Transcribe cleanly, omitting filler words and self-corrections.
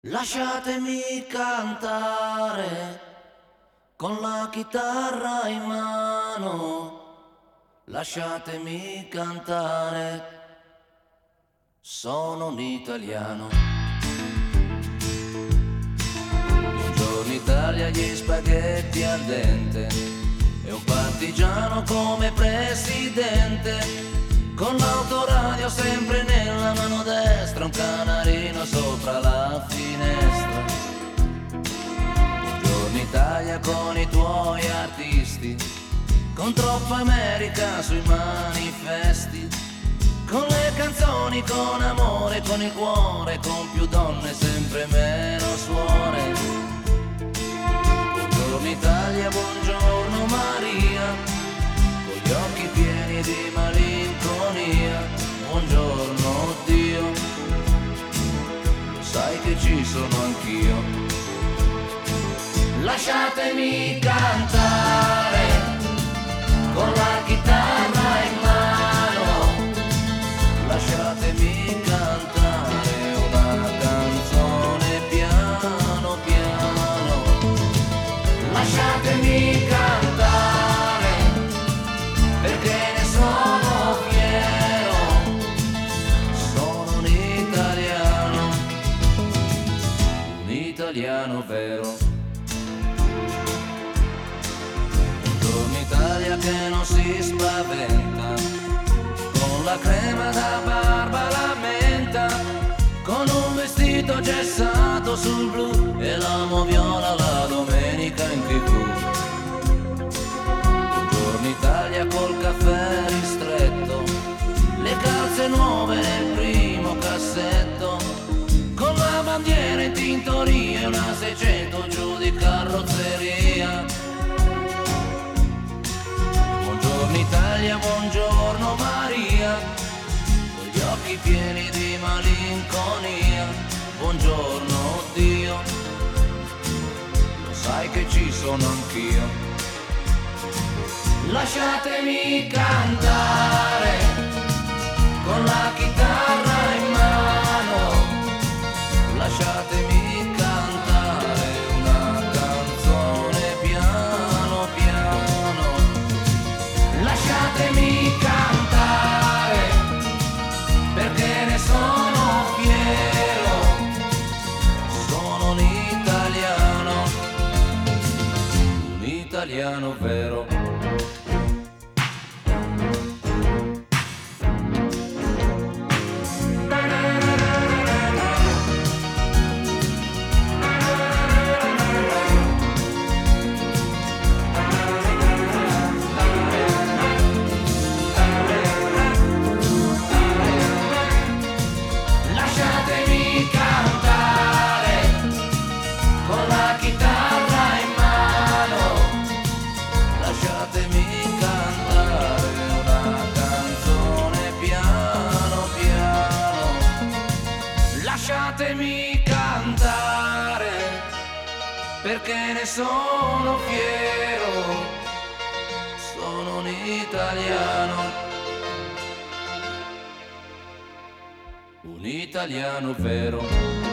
Lasciatemi cantare con la chitarra in mano, lasciatemi cantare, sono un italiano. Buongiorno Italia, gli spaghetti al dente e un partigiano come presidente, con l'autoradio sempre nella mano destra, un canarino sopra la finestra. Buongiorno Italia con i tuoi artisti, con troppa America sui manifesti, con le canzoni, con amore, con il cuore, con più donne, sempre meno suore. Buongiorno Italia, buongiorno Maria, con gli occhi pieni di malinconia. Buongiorno Dio, lo sai che ci sono anch'io. Lasciatemi cantare con la chitarra in mano, lasciatemi cantare una canzone piano piano, lasciatemi cantare perché ne sono fiero, sono un italiano vero. Buongiorno Italia che non si spaventa, con la crema da barba la menta, con un vestito gessato sul blu e l'amo viola la domenica in TV. Buongiorno Italia col caffè ristretto, le calze nuove nel primo cassetto, con la bandiera in tintoria e una 600 giù di carrozzeria. Buongiorno Italia, buongiorno Maria, con gli occhi pieni di malinconia. Buongiorno Dio, lo sai che ci sono anch'io. Lasciatemi cantare con la chitarra in mano, lasciatemi cantare una canzone piano piano, lasciatemi cantare perché ne sono fiero, sono un italiano vero. Lasciatemi cantare perché ne sono fiero, sono un italiano vero.